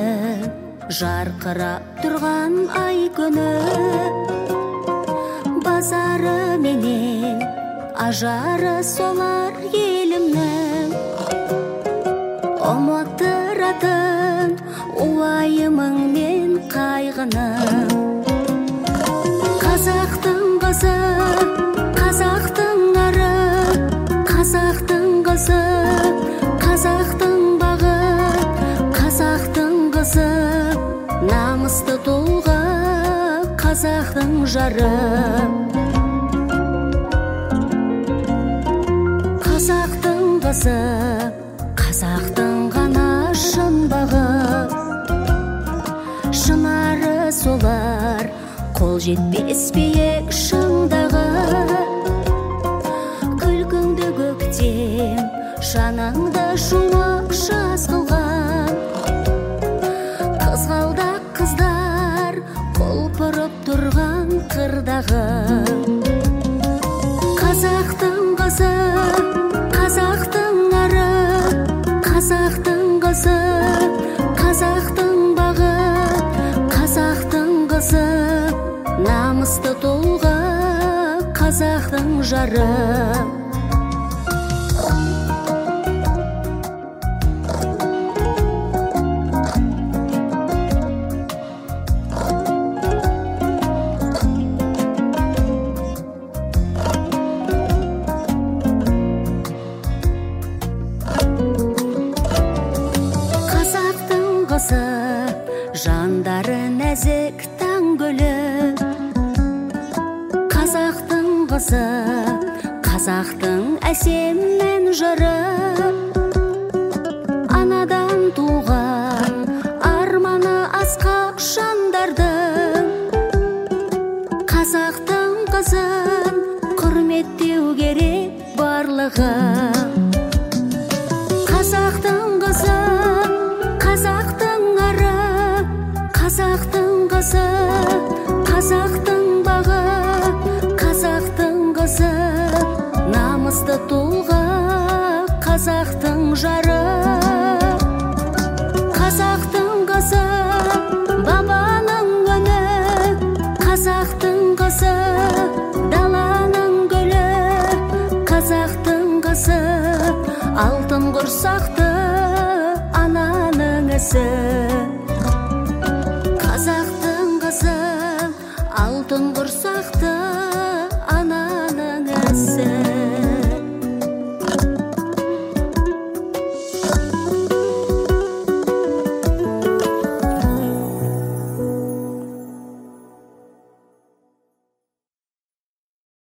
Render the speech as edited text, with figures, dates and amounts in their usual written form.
жарқырап тұрған ай күні, базары менен ажары солар елімнің, ұмыттыратын уайымың мен қайғының. Қазақтың қызы, қазақтың ары, қазақтың қызы, қазақтың бағы, қазақтың қызы, намысты тұлға, қазақтың жары. Қазақтың қызы, қазақтың ғана шын бағы, шынары солар, қол жетпес биік шыңдағы. Күлкіңді көктем, жаныңды шуақ жаз қылған, қызғалдақ қыздар құлпырып тұрған қырдағы. Қазақтың қызы, қазақтың ары, қазақтың қызы, қазақтың бағы, қазақтың қызы, намысты тұлға, қазақтың жары. Жандары нәзік таң гүлі, қазақтың қызы, қазақтың әсем мен жыры. Анадан туған арманы асқақ жандардың, қазақтың қызын құрметтеу керек барлығы. Қазақтың қызы, қазақтың ары, қазақтың қызы, қазақтың бағы, қазақтың қызы, намысты тұлға, қазақтың жары. Қазақтың қызы, бабаның үні, қазақтың қызы, даланың гүлі, қазақтың қызы, алтын құрсақты ананың ісі. Қазақтың қызы, алтын құрсақты